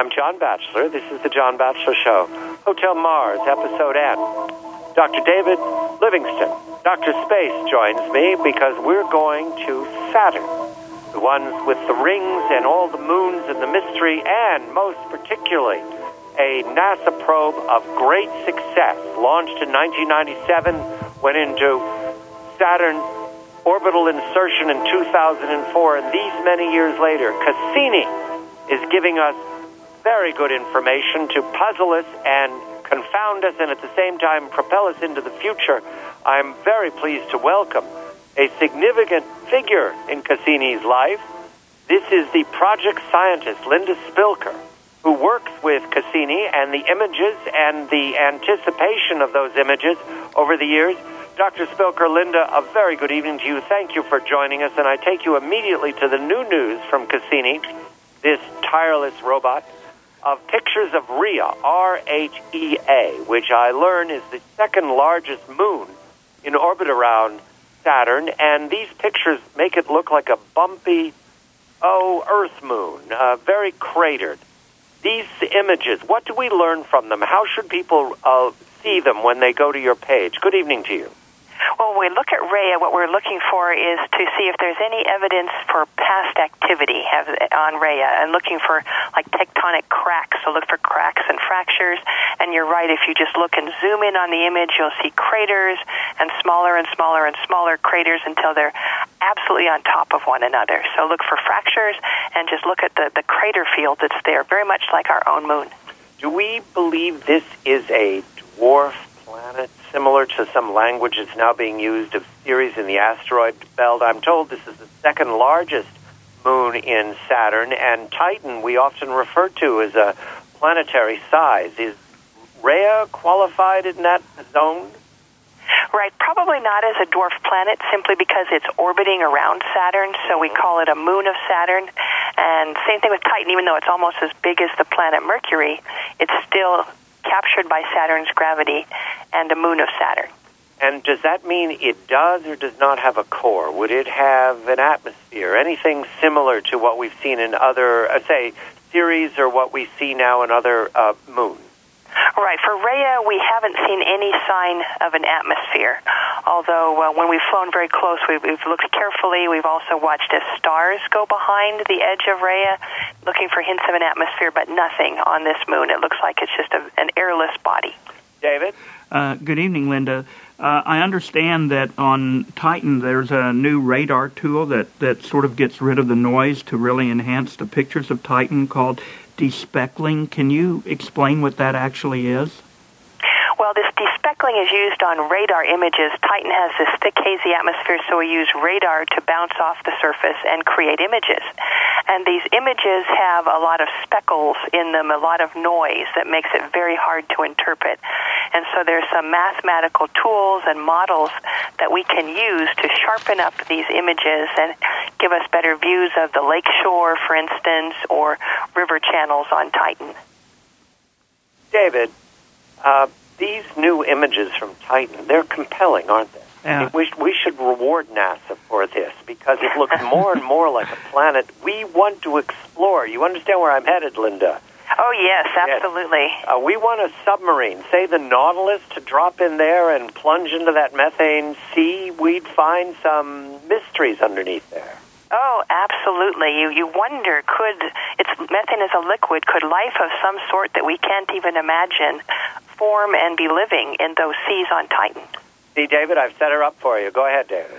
I'm John Batchelor. This is the John Batchelor Show. Hotel Mars, Episode N. Dr. David Livingston, Dr. Space, joins me because we're going to Saturn. The ones with the rings and all the moons and the mystery, and most particularly, a NASA probe of great success, launched in 1997, went into Saturn orbital insertion in 2004, and these many years later, Cassini is giving us very good information to puzzle us and confound us and at the same time propel us into the future. I'm very pleased to welcome a significant figure in Cassini's life. This is the project scientist, Linda Spilker, who works with Cassini and the images and the anticipation of those images over the years. Dr. Spilker, Linda, a very good evening to you. Thank you for joining us, and I take you immediately to the new news from Cassini, this tireless robot, of pictures of Rhea, R-H-E-A, which I learn is the second largest moon in orbit around Saturn, and these pictures make it look like a bumpy, Earth moon, very cratered. These images, what do we learn from them? How should people see them when they go to your page? Good evening to you. Well, when we look at Rhea, what we're looking for is to see if there's any evidence for past activity on Rhea, and looking for like tectonic cracks. So look for cracks and fractures. And you're right, if you just look and zoom in on the image, you'll see craters and smaller and smaller and smaller craters until they're absolutely on top of one another. So look for fractures and just look at the crater field that's there, very much like our own moon. Do we believe this is a dwarf planet, similar to some language that's now being used of Ceres in the asteroid belt? I'm told this is the second largest moon in Saturn, and Titan we often refer to as a planetary size. Is Rhea qualified in that zone? Right, probably not as a dwarf planet, simply because it's orbiting around Saturn, so we call it a moon of Saturn. And same thing with Titan, even though it's almost as big as the planet Mercury, it's still captured by Saturn's gravity and a moon of Saturn. And does that mean it does or does not have a core? Would it have an atmosphere, anything similar to what we've seen in other, say, Ceres, or what we see now in other moons? Right. For Rhea, we haven't seen any sign of an atmosphere, although when we've flown very close, we've looked carefully. We've also watched as stars go behind the edge of Rhea, looking for hints of an atmosphere, but nothing on this moon. It looks like it's just an airless body. David? Good evening, Linda. I understand that on Titan there's a new radar tool that sort of gets rid of the noise to really enhance the pictures of Titan, called despeckling. Can you explain what that actually is? Well, this despeckling is used on radar images. Titan has this thick, hazy atmosphere, so we use radar to bounce off the surface and create images. And these images have a lot of speckles in them, a lot of noise that makes it very hard to interpret. And so there's some mathematical tools and models that we can use to sharpen up these images and give us better views of the lake shore, for instance, or river channels on Titan. David, these new images from Titan, they're compelling, aren't they? Yeah. We should reward NASA for this, because it looks more and more like a planet we want to explore. You understand where I'm headed, Linda? Oh, yes, absolutely. Yes. We want a submarine, say the Nautilus, to drop in there and plunge into that methane sea. We'd find some mysteries underneath there. Oh, absolutely. You wonder, methane is a liquid, could life of some sort that we can't even imagine form and be living in those seas on Titan? See, David, I've set her up for you. Go ahead, David.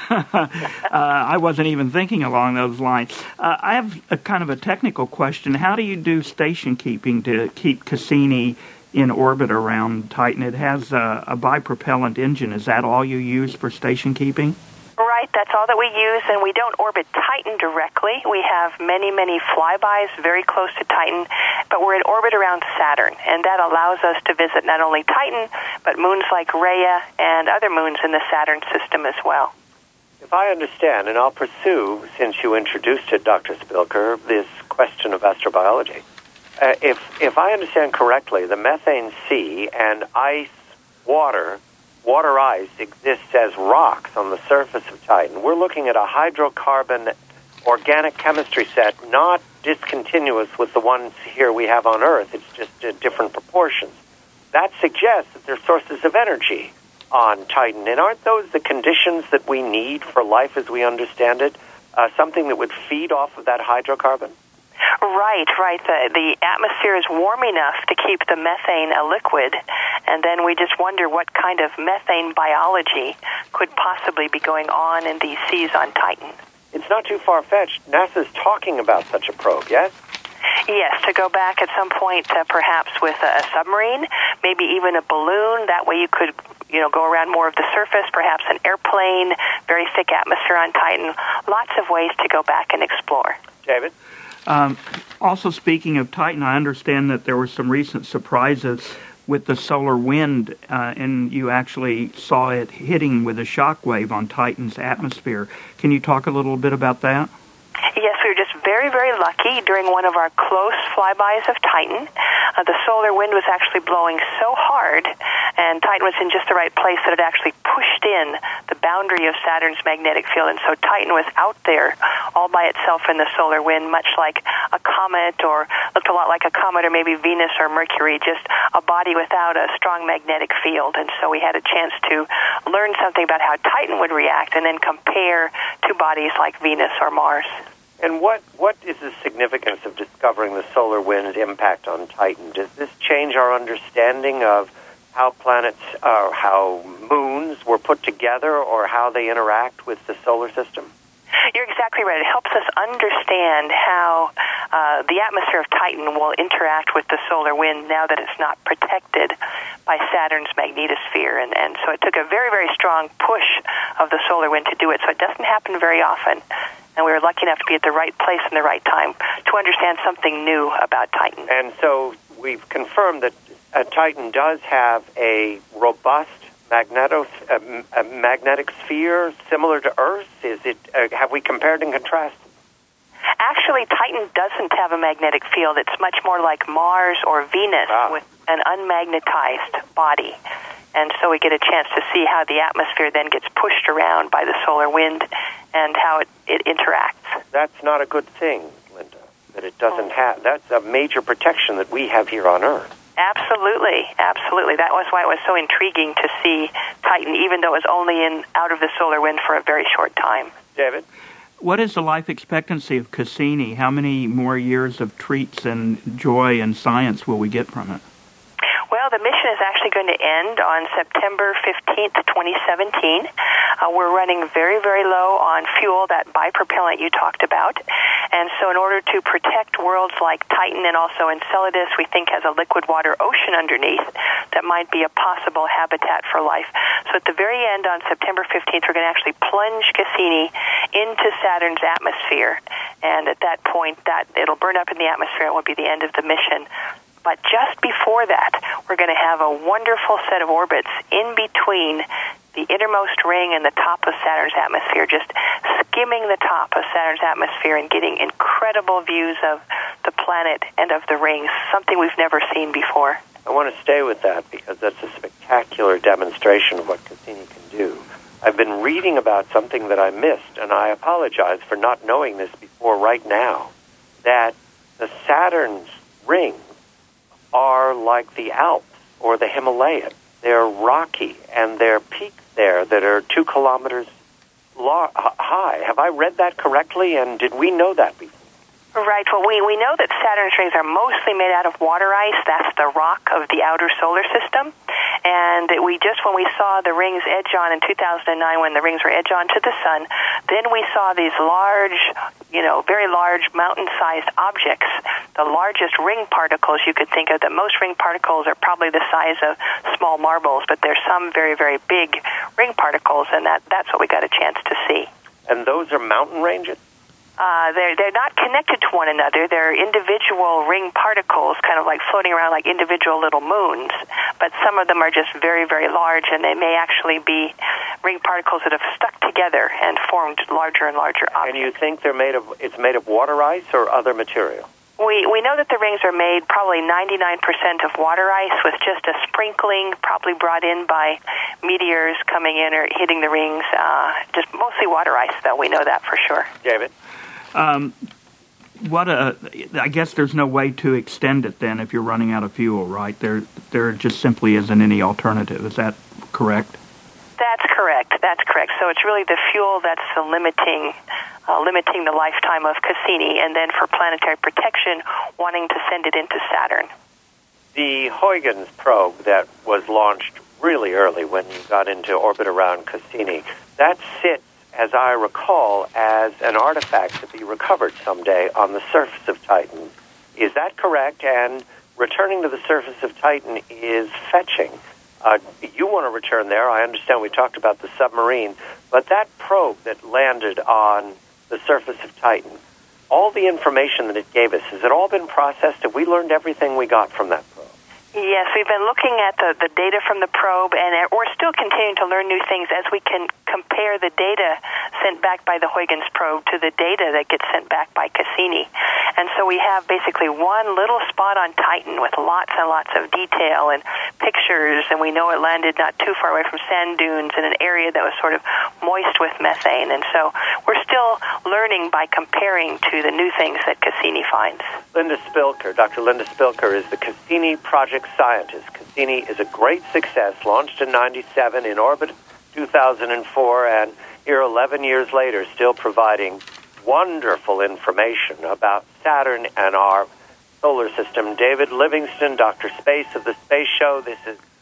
I wasn't even thinking along those lines. I have a kind of a technical question. How do you do station keeping to keep Cassini in orbit around Titan? It has a bipropellant engine. Is that all you use for station keeping? Right, that's all that we use, and we don't orbit Titan directly. We have many, many flybys very close to Titan, but we're in orbit around Saturn, and that allows us to visit not only Titan, but moons like Rhea and other moons in the Saturn system as well. If I understand, and I'll pursue, since you introduced it, Dr. Spilker, this question of astrobiology. If I understand correctly, the methane sea and ice, water ice exists as rocks on the surface of Titan. We're looking at a hydrocarbon organic chemistry set, not discontinuous with the ones here we have on Earth. It's just different proportions. That suggests that there's sources of energy on Titan. And aren't those the conditions that we need for life as we understand it? Something that would feed off of that hydrocarbon? Right. The atmosphere is warm enough to keep the methane a liquid, and then we just wonder what kind of methane biology could possibly be going on in these seas on Titan. It's not too far-fetched. NASA's talking about such a probe, yes? Yes, to go back at some point, perhaps with a submarine, maybe even a balloon. That way you could, go around more of the surface, perhaps an airplane, very thick atmosphere on Titan. Lots of ways to go back and explore. David? Also, speaking of Titan, I understand that there were some recent surprises with the solar wind, and you actually saw it hitting with a shock wave on Titan's atmosphere. Can you talk a little bit about that? Yes, we were just very, very lucky during one of our close flybys of Titan. The solar wind was actually blowing so hard, and Titan was in just the right place that it actually pushed in the boundary of Saturn's magnetic field, and so Titan was out there all by itself in the solar wind, much like a comet, or looked a lot like a comet, or maybe Venus or Mercury, just a body without a strong magnetic field. And so we had a chance to learn something about how Titan would react and then compare to bodies like Venus or Mars. And what is the significance of discovering the solar wind's impact on Titan? Does this change our understanding of how planets, how moons were put together, or how they interact with the solar system? You're exactly right. It helps us understand how the atmosphere of Titan will interact with the solar wind now that it's not protected by Saturn's magnetosphere. And so it took a very, very strong push of the solar wind to do it. So it doesn't happen very often. And we were lucky enough to be at the right place and the right time to understand something new about Titan. And so we've confirmed that Titan does have a robust magnetic sphere similar to Earth. Is it? Have we compared and contrasted? Actually, Titan doesn't have a magnetic field. It's much more like Mars or Venus with an unmagnetized body. And so we get a chance to see how the atmosphere then gets pushed around by the solar wind and how it interacts. That's not a good thing, Linda, that it doesn't have. That's a major protection that we have here on Earth. Absolutely. That was why it was so intriguing to see Titan, even though it was only out of the solar wind for a very short time. David? What is the life expectancy of Cassini? How many more years of treats and joy and science will we get from it? Well, the mission is actually going to end on September 15th, 2017. We're running very, very low on fuel, that bipropellant you talked about. And so in order to protect worlds like Titan and also Enceladus, we think has a liquid water ocean underneath that might be a possible habitat for life. So at the very end on September 15th, we're going to actually plunge Cassini into Saturn's atmosphere. And at that point, it'll burn up in the atmosphere. It will be the end of the mission. But just before that, we're going to have a wonderful set of orbits in between the innermost ring and the top of Saturn's atmosphere, just skimming the top of Saturn's atmosphere and getting incredible views of the planet and of the rings, something we've never seen before. I want to stay with that because that's a spectacular demonstration of what Cassini can do. I've been reading about something that I missed, and I apologize for not knowing this before right now, that the Saturn's rings are like the Alps or the Himalayas. They're rocky, and there are peaks there that are 2 kilometers high. Have I read that correctly, and did we know that before? Right. Well, we know that Saturn's rings are mostly made out of water ice. That's the rock of the outer solar system. And when we saw the rings edge on in 2009, when the rings were edge on to the sun, then we saw these large, very large mountain-sized objects, the largest ring particles you could think of. That most ring particles are probably the size of small marbles, but there's some very, very big ring particles, and that's what we got a chance to see. And those are mountain ranges? They're not connected to one another. They're individual ring particles, kind of like floating around like individual little moons. But some of them are just very, very large, and they may actually be ring particles that have stuck together and formed larger and larger objects. And you think it's made of water ice or other material? We know that the rings are made probably 99% of water ice, with just a sprinkling probably brought in by meteors coming in or hitting the rings. Just mostly water ice, though. We know that for sure. David? I guess there's no way to extend it then if you're running out of fuel, right? There just simply isn't any alternative. Is that correct? That's correct. So it's really the fuel that's the limiting the lifetime of Cassini, and then for planetary protection, wanting to send it into Saturn. The Huygens probe that was launched really early when you got into orbit around Cassini, that sits, as I recall, as an artifact to be recovered someday on the surface of Titan. Is that correct? And returning to the surface of Titan is fetching. You want to return there. I understand we talked about the submarine, but that probe that landed on the surface of Titan, all the information that it gave us, has it all been processed? Have we learned everything we got from that probe? Yes, we've been looking at the data from the probe, and we're still continuing to learn new things as we can compare the data sent back by the Huygens probe to the data that gets sent back by Cassini. And so we have basically one little spot on Titan with lots and lots of detail and pictures, and we know it landed not too far away from sand dunes in an area that was sort of moist with methane. And so we're still learning by comparing to the new things that Cassini finds. Dr. Linda Spilker is the Cassini project scientist. Cassini is a great success, launched in 97, in orbit 2004, and here 11 years later still providing wonderful information about Saturn and our solar system. David Livingston, Dr. Space of the Space Show. This is